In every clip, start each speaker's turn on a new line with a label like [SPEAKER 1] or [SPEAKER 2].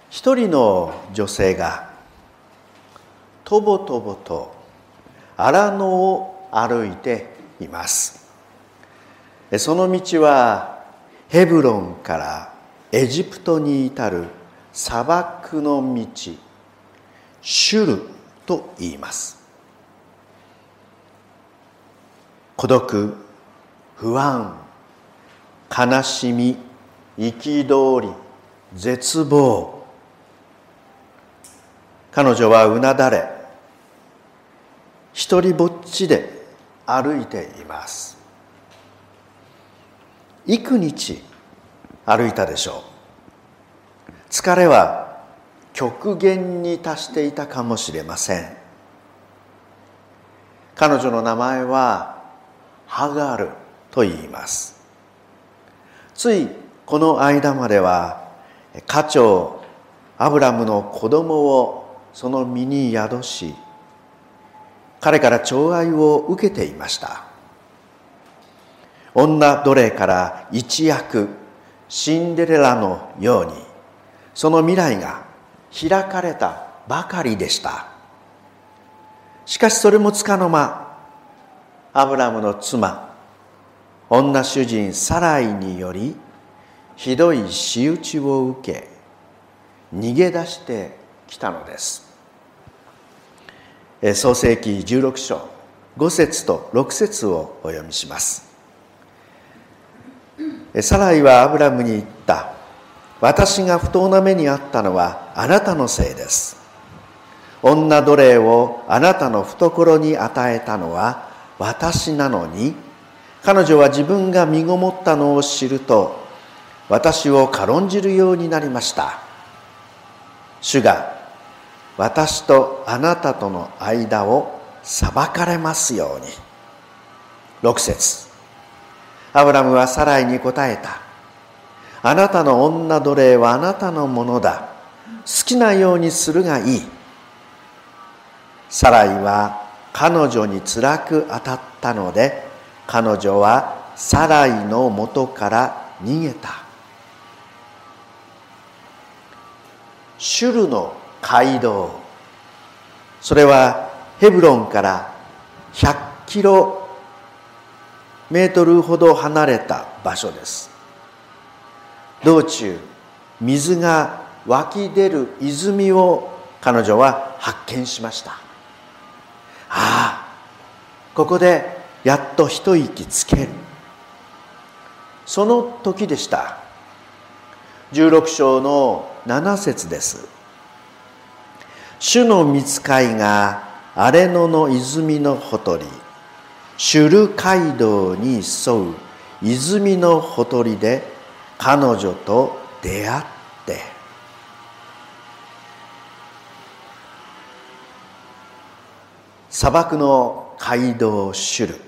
[SPEAKER 1] 一人の女性がとぼとぼと荒野を歩いています。その道はヘブロンからエジプトに至る砂漠の道、シュルと言います。孤独、不安、悲しみ、憤り、絶望。彼女はうなだれ、一りぼっちで歩いています。幾日歩いたでしょう。疲れは極限に達していたかもしれません。彼女の名前はハガルと言います。ついこの間までは家長アブラムの子供をその身に宿し、彼から寵愛を受けていました。女奴隷から一躍シンデレラのようにその未来が開かれたばかりでした。しかしそれもつかの間、アブラムの妻、女主人サライによりひどい仕打ちを受け、逃げ出してきたのです。創世記16章5節と6節をお読みします。サライはアブラムに言った。私が不当な目にあったのはあなたのせいです。女奴隷をあなたの懐に与えたのは私なのに、彼女は自分が身ごもったのを知ると私を軽んじるようになりました。主が私とあなたとの間を裁かれますように。6節。アブラムはサライに答えた。あなたの女奴隷はあなたのものだ。好きなようにするがいい。サライは彼女に辛く当たったので、彼女はサライの元から逃げた。シュルの街道、それはヘブロンから100キロメートルほど離れた場所です。道中、水が湧き出る泉を彼女は発見しました。ここでやっと一息つける。その時でした。16章の7節です。主の御使いがアレノの泉のほとり、シュル街道に沿う泉のほとりで彼女と出会って、砂漠の街道シュル。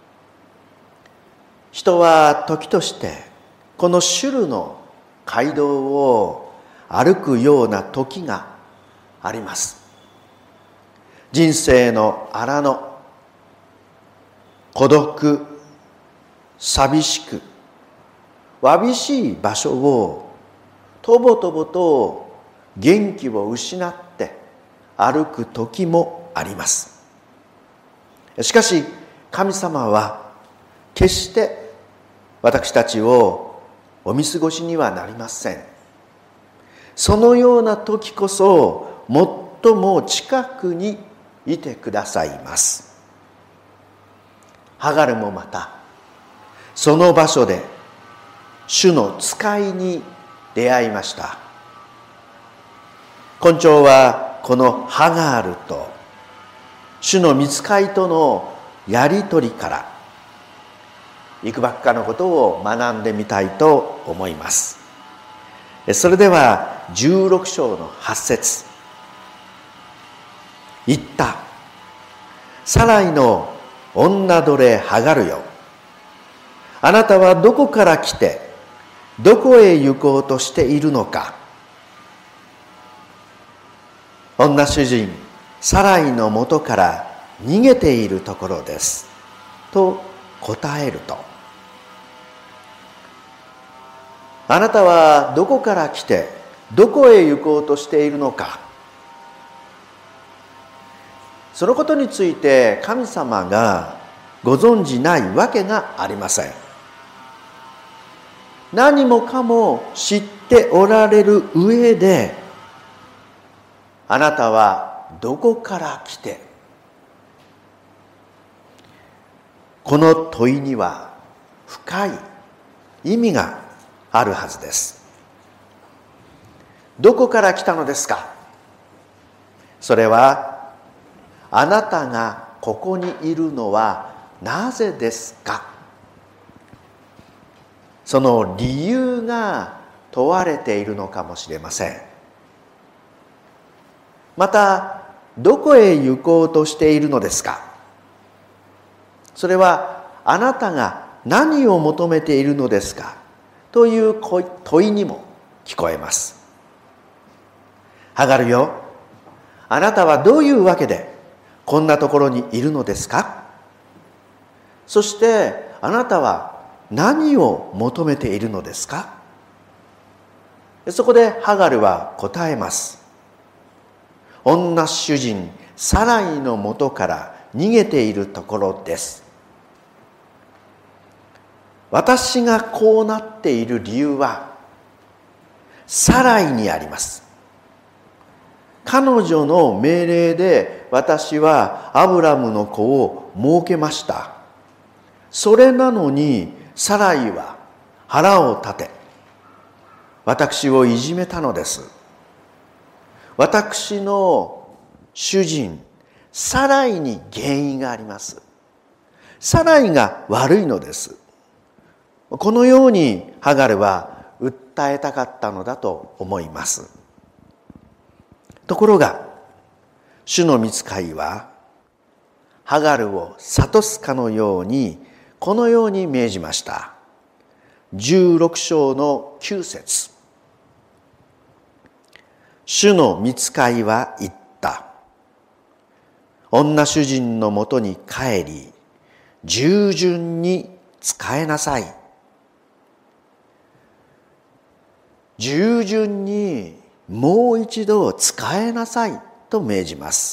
[SPEAKER 1] 人は時としてこのシュルの街道を歩くような時があります。人生の荒野、孤独、寂しく、わびしい場所をとぼとぼと元気を失って歩く時もあります。しかし神様は決して私たちをお見過ごしにはなりません。そのような時こそ最も近くにいてくださいます。ハガルもまたその場所で主の使いに出会いました。今朝はこのハガルと主の御使いとのやりとりからいくばくかのことを学んでみたいと思います。それでは16章の8節。言った。サライの女奴隷ハガルよ。あなたはどこから来てどこへ行こうとしているのか。女主人サライの元から逃げているところですと答えると、あなたはどこから来てどこへ行こうとしているのか、そのことについて神様がご存じないわけがありません。何もかも知っておられる上で、あなたはどこから来て、この問いには深い意味があるはずです。どこから来たのですか？それは、あなたがここにいるのはなぜですか？その理由が問われているのかもしれません。また、どこへ行こうとしているのですか？それは、あなたが何を求めているのですかという問いにも聞こえます。ハガルよ、あなたはどういうわけでこんなところにいるのですか？そしてあなたは何を求めているのですか？そこでハガルは答えます。女主人サライのもとから逃げているところです。私がこうなっている理由はサライにあります。彼女の命令で私はアブラムの子を設けました。それなのにサライは腹を立て、私をいじめたのです。私の主人サライに原因があります。サライが悪いのです。このようにハガルは訴えたかったのだと思います。ところが、主の御使いはハガルを諭すかのようにこのように命じました。16章の9節。主の御使いは言った。女主人のもとに帰り、従順に仕えなさい。従順にもう一度仕えなさいと命じます。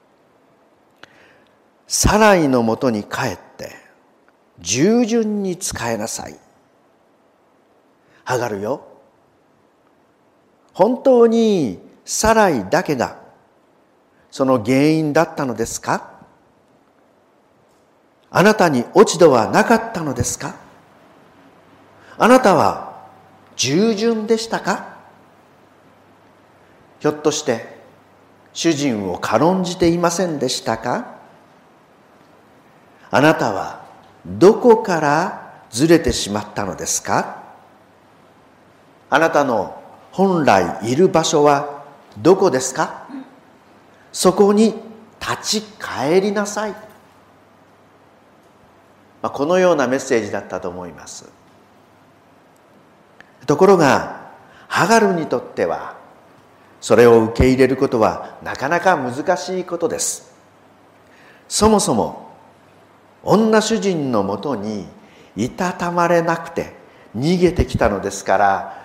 [SPEAKER 1] サライのもとに帰って従順に仕えなさい。ハガルよ、本当にサライだけがその原因だったのですか？あなたに落ち度はなかったのですか？あなたは従順でしたか？ひょっとして主人を軽んじていませんでしたか？あなたはどこからずれてしまったのですか？あなたの本来いる場所はどこですか？そこに立ち返りなさい。このようなメッセージだったと思います。ところが、ハガルにとってはそれを受け入れることはなかなか難しいことです。そもそも女主人のもとにいたたまれなくて逃げてきたのですから、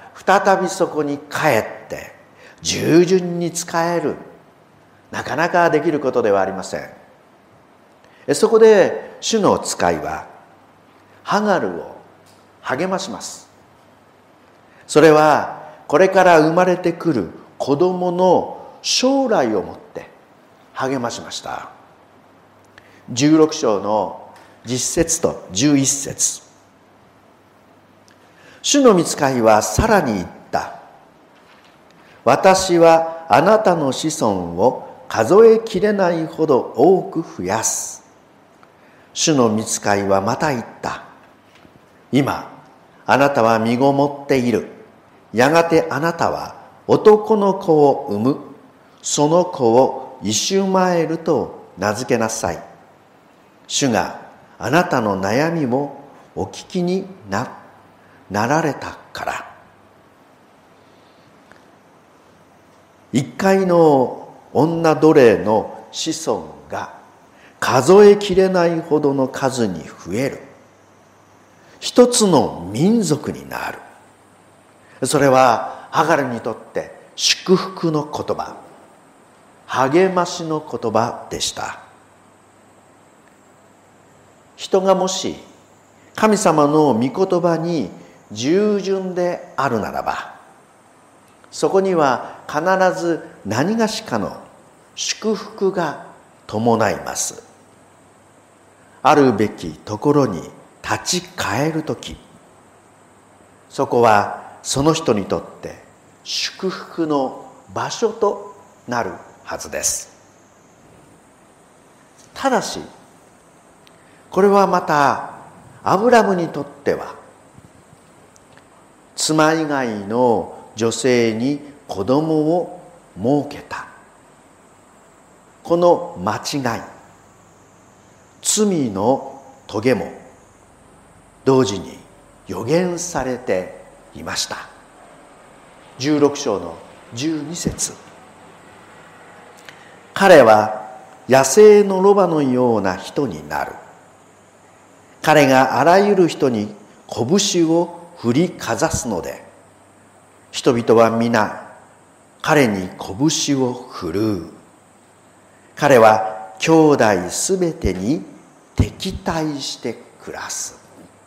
[SPEAKER 1] 再びそこに帰って従順に仕える、なかなかできることではありません。そこで主の使いはハガルを励まします。それはこれから生まれてくる子供の将来をもって励ましました。16章の10節と11節。主の御使いはさらに言った。私はあなたの子孫を数えきれないほど多く増やす。主の御使いはまた言った。今あなたは身ごもっている。やがてあなたは男の子を産む。その子をイシュマエルと名付けなさい。主があなたの悩みもお聞きになられたから。一回の女奴隷の子孫が数えきれないほどの数に増える。一つの民族になる。それはハガルにとって祝福の言葉、励ましの言葉でした。人がもし神様の御言葉に従順であるならば、そこには必ず何がしかの祝福が伴います。あるべきところに立ち返るとき、そこはその人にとって祝福の場所となるはずです。ただし、これはまたアブラムにとっては、妻以外の女性に子供を設けたこの間違い、罪の棘も同時に予言されていました。16章の12節。彼は野生のロバのような人になる。彼があらゆる人に拳を振りかざすので、人々は皆彼に拳を振るう。彼は兄弟すべてに敵対して暮らす。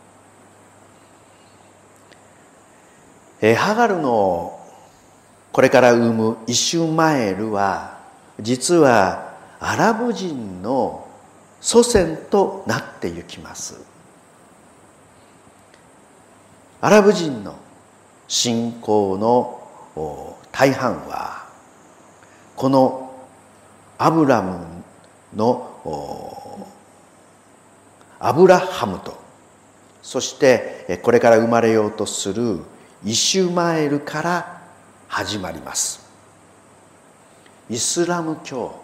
[SPEAKER 1] ハガルのこれから産むイシュマエルは、実はアラブ人の祖先となってゆきます。アラブ人の信仰の大半は、このアブラムのアブラハムと、そしてこれから生まれようとするイシュマエルから始まります。イスラム教、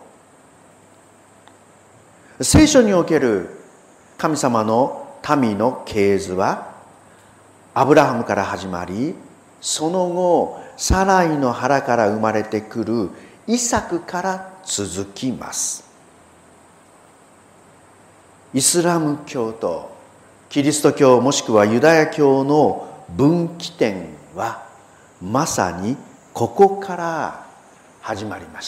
[SPEAKER 1] 聖書における神様の民の系図はアブラハムから始まり、その後サライの腹から生まれてくるイサクから続きます。イスラム教とキリスト教もしくはユダヤ教の分岐点はまさにここから始まりました。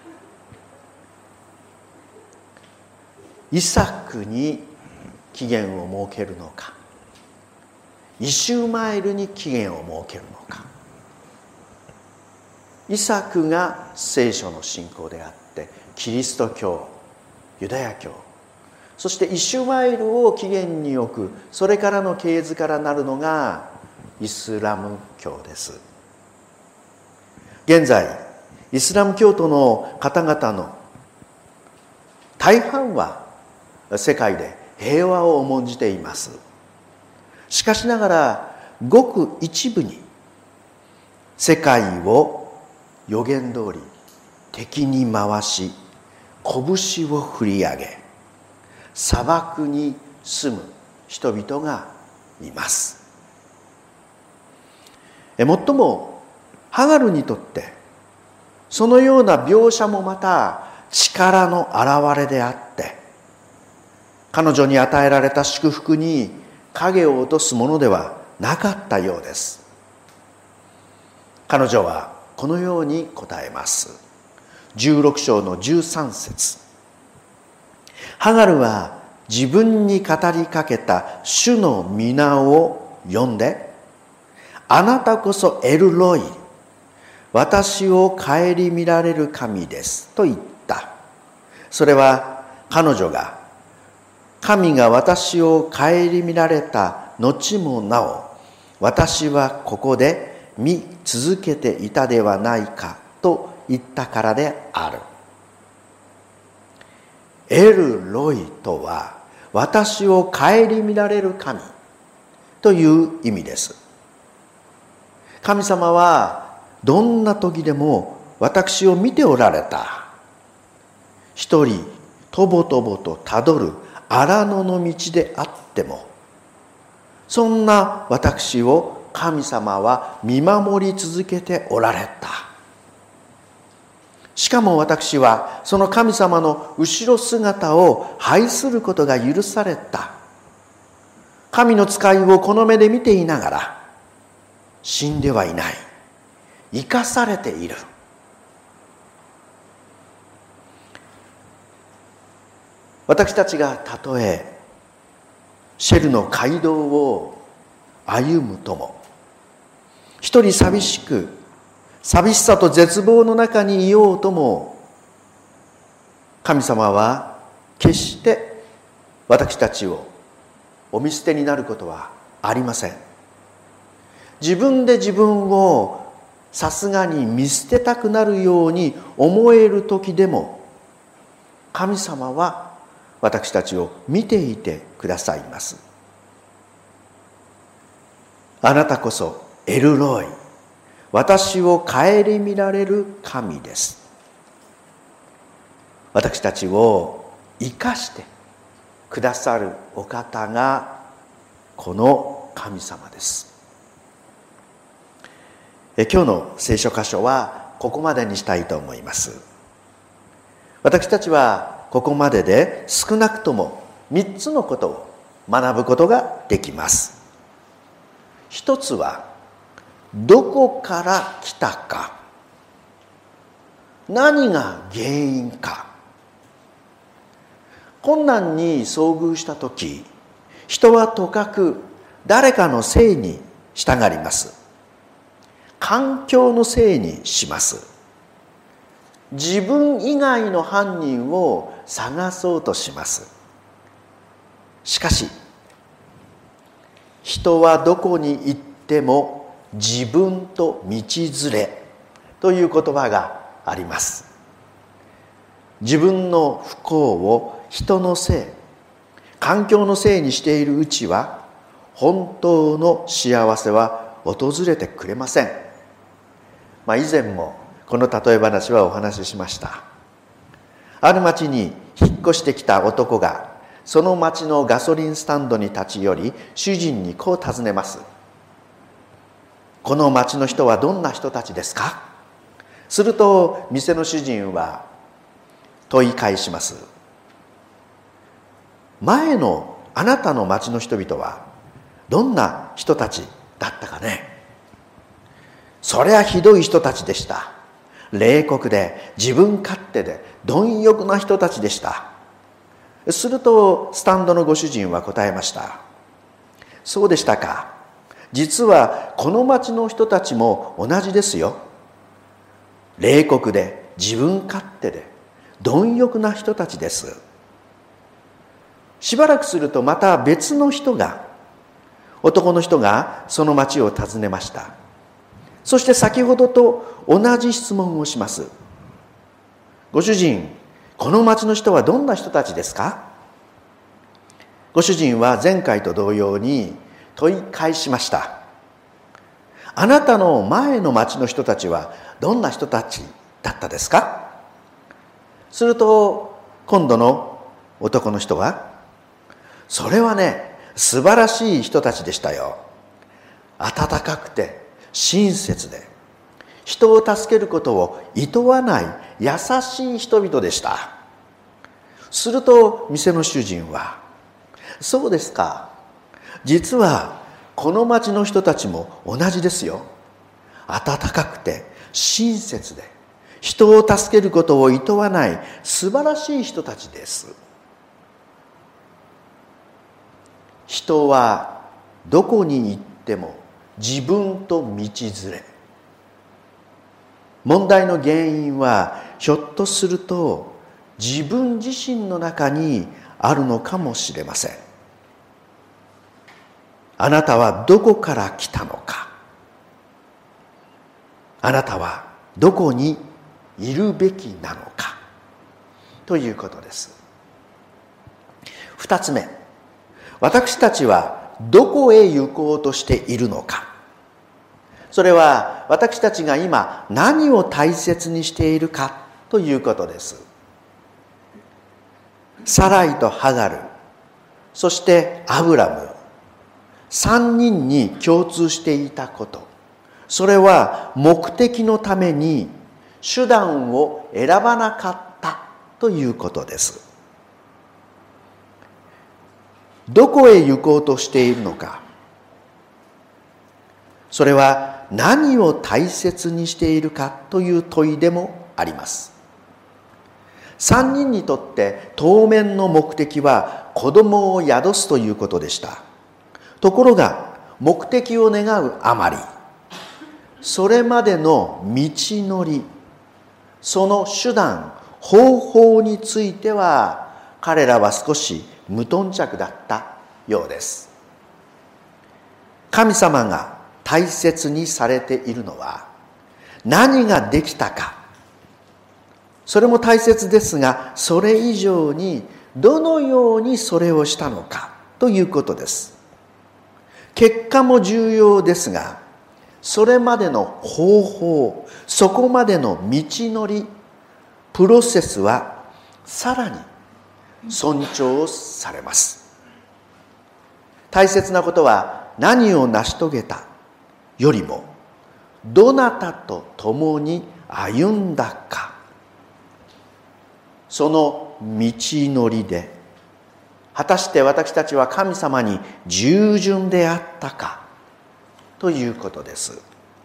[SPEAKER 1] イサクに期限を設けるのか、イシュマエルに期限を設けるのか。イサクが聖書の信仰であって、キリスト教、ユダヤ教、そしてイシュマエルを起源に置く、それからの系図からなるのがイスラム教です。現在イスラム教徒の方々の大半は世界で平和を重んじています。しかしながらごく一部に世界を予言通り敵に回し、拳を振り上げ、砂漠に住む人々がいます。もっともハガルにとってそのような描写もまた力の表れであって、彼女に与えられた祝福に影を落とすものではなかったようです。彼女はこのように答えます。16章の13節。ハガルは自分に語りかけた主の皆を呼んで、あなたこそエルロイ、私を顧みられる神ですと言った。それは彼女が神が私を顧みられた後もなお、私はここで見続けていたではないかと言ったからである。エルロイとは私を顧みられる神という意味です。神様はどんな時でも私を見ておられた。一人とぼとぼとたどる荒野の道であっても、そんな私を神様は見守り続けておられた。しかも私はその神様の後ろ姿を拝することが許された。神の使いをこの目で見ていながら死んではいない。 生かされている。私たちがたとえシェルの街道を歩むとも、一人寂しさと絶望の中にいようとも、神様は決して私たちをお見捨てになることはありません。自分で自分をさすがに見捨てたくなるように思える時でも、神様は私たちを見ていてくださいます。あなたこそエルロイ、私を顧みられる神です。私たちを生かしてくださるお方がこの神様です。今日の聖書箇所はここまでにしたいと思います。私たちはここまでで少なくとも3つのことを学ぶことができます。一つは、どこから来たか、何が原因か。困難に遭遇したとき、人はとかく誰かのせいに従います。環境のせいにします。自分以外の犯人を探そうとします。しかし、人はどこに行っても自分と道連れという言葉があります。自分の不幸を人のせい、環境のせいにしているうちは、本当の幸せは訪れてくれません。以前もこの例え話はお話ししました。ある町に引っ越してきた男が、その町のガソリンスタンドに立ち寄り、主人にこう尋ねます。この町の人はどんな人たちですか？すると店の主人は問い返します。前のあなたの町の人々はどんな人たちだったかね？そりゃひどい人たちでした。冷酷で自分勝手で貪欲な人たちでした。するとスタンドのご主人は答えました。そうでしたか。実はこの町の人たちも同じですよ。冷酷で自分勝手で貪欲な人たちです。しばらくするとまた別の男の人がその町を訪ねました。そして先ほどと同じ質問をします。ご主人、この町の人はどんな人たちですか？ご主人は前回と同様に問い返しました。あなたの前の町の人たちはどんな人たちだったですか？すると今度の男の人は、それはね、素晴らしい人たちでしたよ。温かくて親切で、人を助けることを厭わない優しい人々でした。すると店の主人は、そうですか。実はこの町の人たちも同じですよ。温かくて親切で、人を助けることを厭わない素晴らしい人たちです。人はどこに行っても自分と道連れ。問題の原因はひょっとすると自分自身の中にあるのかもしれません。あなたはどこから来たのか。あなたはどこにいるべきなのかということです。二つ目、私たちはどこへ行こうとしているのか。それは私たちが今何を大切にしているかということです。サライとハガル、そしてアブラム、3人に共通していたこと、それは目的のために手段を選ばなかったということです。どこへ行こうとしているのか。それは何を大切にしているかという問いでもあります。3人にとって当面の目的は子供を宿すということでした。ところが目的を願うあまり、それまでの道のり、その手段、方法については彼らは少し無頓着だったようです。神様が大切にされているのは何ができたか、それも大切ですが、それ以上にどのようにそれをしたのかということです。結果も重要ですが、それまでの方法、そこまでの道のり、プロセスはさらに尊重されます。大切なことは何を成し遂げたよりも、どなたと共に歩んだか、その道のりで果たして私たちは神様に従順であったかということです。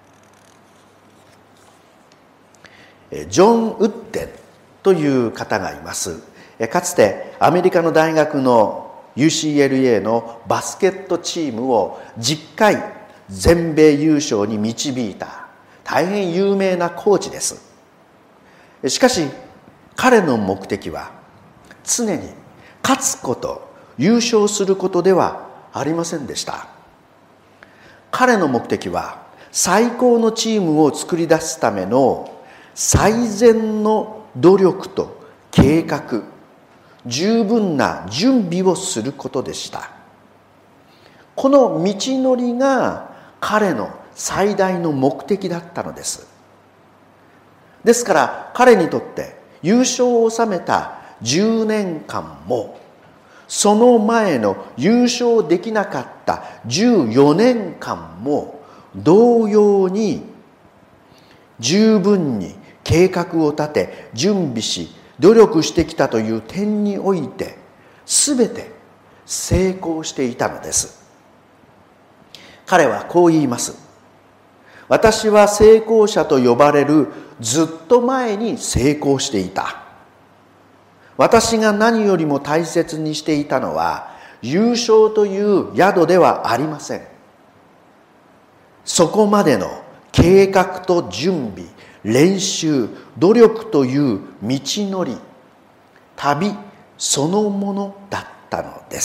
[SPEAKER 1] ジョン・ウッデンという方がいます。かつてアメリカの大学の UCLA のバスケットチームを10回全米優勝に導いた大変有名なコーチです。しかし彼の目的は常に勝つこと、優勝することではありませんでした。彼の目的は最高のチームを作り出すための最善の努力と計画、十分な準備をすることでした。この道のりが彼の最大の目的だったのです。ですから彼にとって優勝を収めた10年間も、その前の優勝できなかった14年間も同様に十分に計画を立て準備し努力してきたという点において全て成功していたのです。彼はこう言います。私は成功者と呼ばれるずっと前に成功していた。私が何よりも大切にしていたのは優勝という宿ではありません。そこまでの計画と準備、練習、努力という道のり、旅そのものだったのです。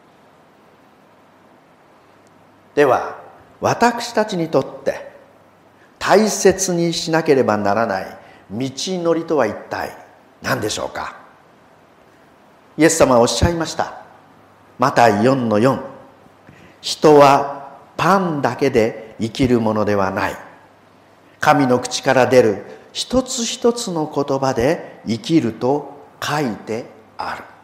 [SPEAKER 1] では私たちにとって大切にしなければならない道のりとは一体何でしょうか。イエス様はおっしゃいました。マタイ 4:4、 人はパンだけで生きるものではない。神の口から出る一つ一つの言葉で生きると書いてある。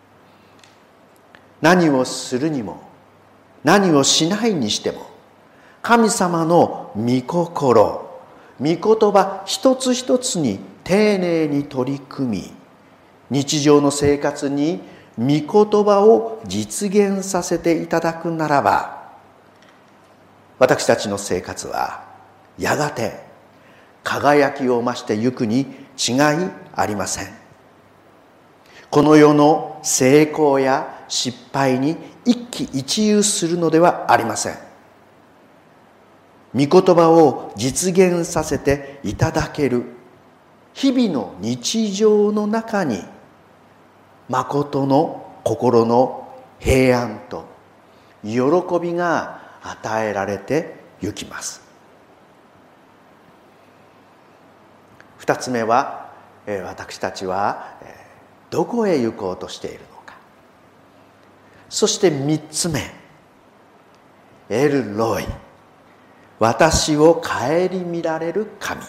[SPEAKER 1] 何をするにも何をしないにしても、神様の御心、御言葉一つ一つに丁寧に取り組み、日常の生活に御言葉を実現させていただくならば、私たちの生活はやがて輝きを増してゆくに違いありません。この世の成功や失敗に一喜一憂するのではありません。御言葉を実現させていただける日々の日常の中に、誠の心の平安と喜びが与えられてゆきます。二つ目は、私たちはどこへ行こうとしているのか。そして三つ目、エルロイ、私を顧みられる神。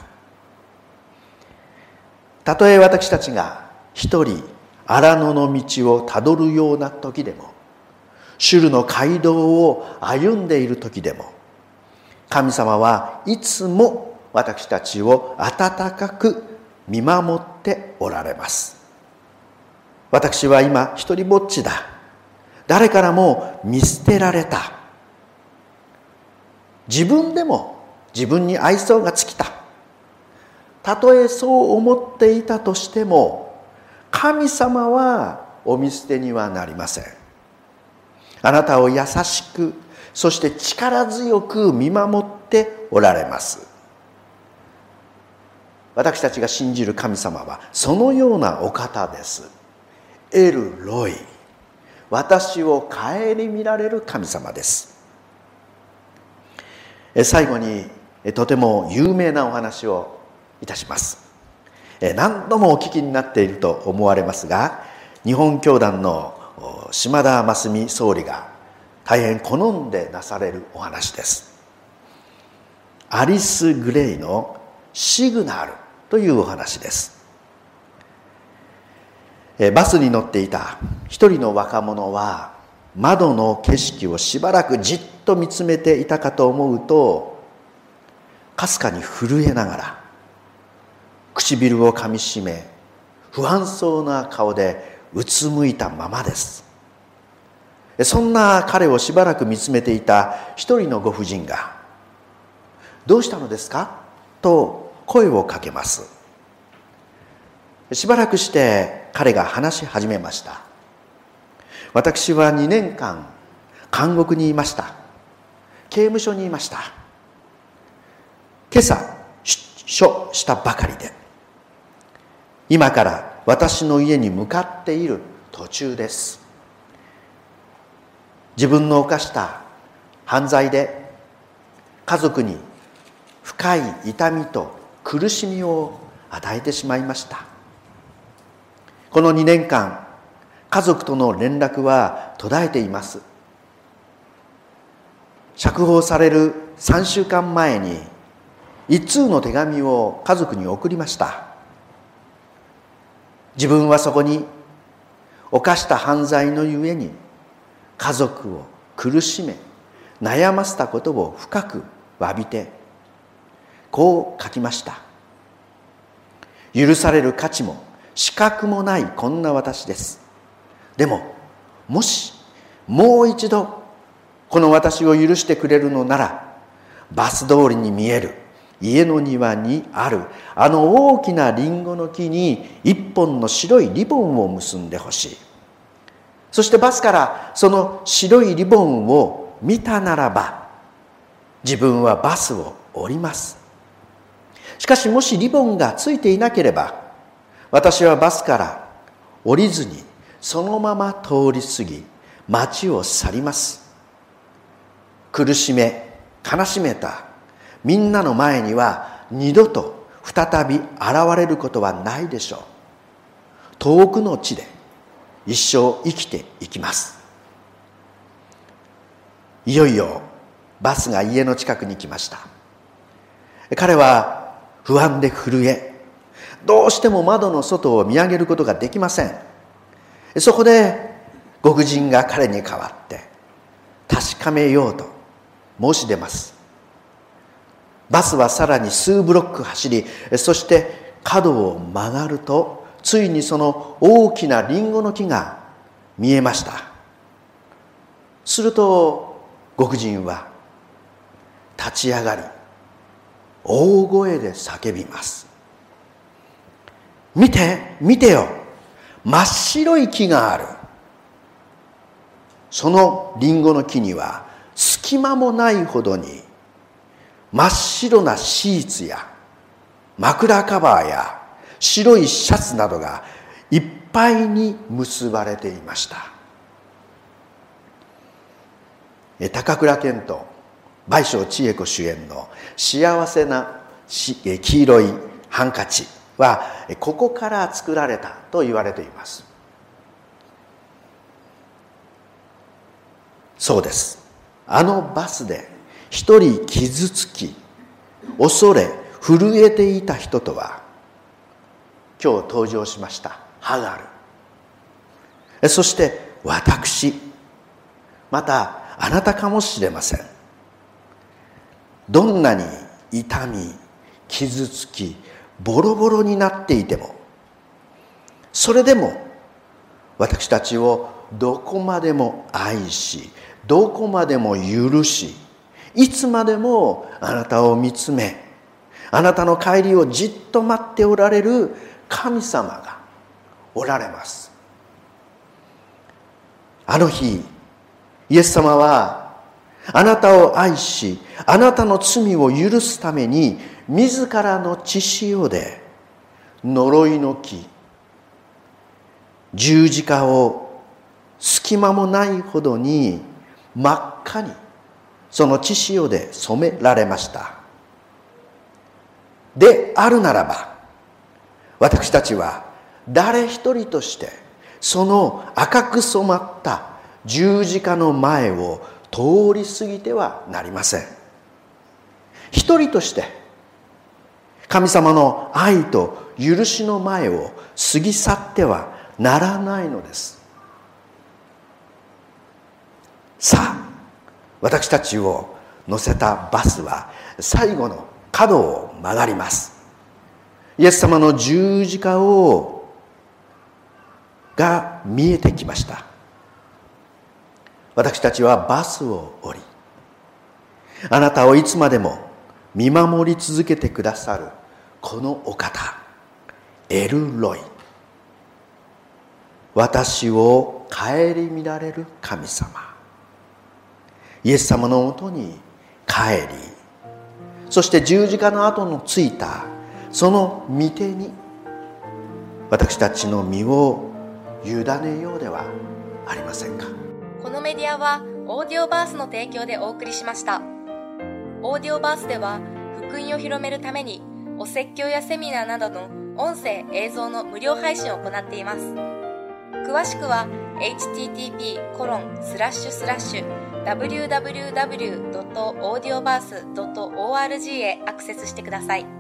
[SPEAKER 1] たとえ私たちが一人荒野の道をたどるような時でも、主の街道を歩んでいる時でも、神様はいつも私たちを温かく見守っておられます。私は今一人ぼっちだ。誰からも見捨てられた。自分でも自分に愛想が尽きた。たとえそう思っていたとしても、神様はお見捨てにはなりません。あなたを優しく、そして力強く見守っておられます。私たちが信じる神様はそのようなお方です。エルロイ、私を顧みられる神様です。最後にとても有名なお話をいたします。何度もお聞きになっていると思われますが、日本教団の島田真澄総理が大変好んでなされるお話です。アリス・グレイのシグナルというお話です。バスに乗っていた一人の若者は窓の景色をしばらくじっと見つめていたかと思うと、かすかに震えながら唇をかみしめ、不安そうな顔でうつむいたままです。そんな彼をしばらく見つめていた一人のご婦人が、どうしたのですかと声をかけます。しばらくして彼が話し始めました。私は2年間監獄にいました。刑務所にいました。今朝出所したばかりで、今から私の家に向かっている途中です。自分の犯した犯罪で家族に深い痛みと苦しみを与えてしまいました。この2年間、家族との連絡は途絶えています。釈放される3週間前に一通の手紙を家族に送りました。自分はそこに犯した犯罪のゆえに家族を苦しめ悩ませたことを深く詫びて、こう書きました。許される価値も資格もないこんな私です。でももしもう一度この私を許してくれるのなら、バス通りに見える家の庭にあるあの大きなリンゴの木に一本の白いリボンを結んでほしい。そしてバスからその白いリボンを見たならば、自分はバスを降ります。しかしもしリボンがついていなければ、私はバスから降りずにそのまま通り過ぎ街を去ります。苦しめ悲しめたみんなの前には二度と再び現れることはないでしょう。遠くの地で一生生きていきます。いよいよバスが家の近くに来ました。彼は不安で震え、どうしても窓の外を見上げることができません。そこでご婦人が彼に代わって確かめようと申し出ます。バスはさらに数ブロック走り、そして角を曲がると、ついにその大きなリンゴの木が見えました。するとご婦人は立ち上がり、大声で叫びます。見て、見てよ、真っ白い木がある。そのリンゴの木には隙間もないほどに真っ白なシーツや枕カバーや白いシャツなどがいっぱいに結ばれていました。高倉健と倍賞千恵子主演の幸せな黄色いハンカチはここから作られたと言われています。そうです。あのバスで一人傷つき、恐れ、震えていた人とは今日登場しましたハガル。そして私、またあなたかもしれません。どんなに痛み、傷つき、ボロボロになっていても、それでも私たちをどこまでも愛し、どこまでも許し、 いつまでもあなたを見つめ、あなたの帰りをじっと待っておられる神様がおられます。あの日、イエス様はあなたを愛し、あなたの罪を許すために自らの血潮で呪いの木、十字架を隙間もないほどに真っ赤にその血潮で染められました。であるならば、私たちは誰一人としてその赤く染まった十字架の前を通り過ぎてはなりません。一人として神様の愛と許しの前を過ぎ去ってはならないのです。さあ、私たちを乗せたバスは最後の角を曲がります。イエス様の十字架が見えてきました。私たちはバスを降り、あなたをいつまでも見守り続けてくださるこのお方、エルロイ、私を顧みられる神様、イエス様のもとに帰り、そして十字架の跡のついたその御手に私たちの身を委ねようではありませんか。
[SPEAKER 2] このメディアはオーディオバースの提供でお送りしました。オーディオバースでは福音を広めるためにお説教やセミナーなどの音声映像の無料配信を行っています。詳しくは http://www.audioverse.org へアクセスしてください。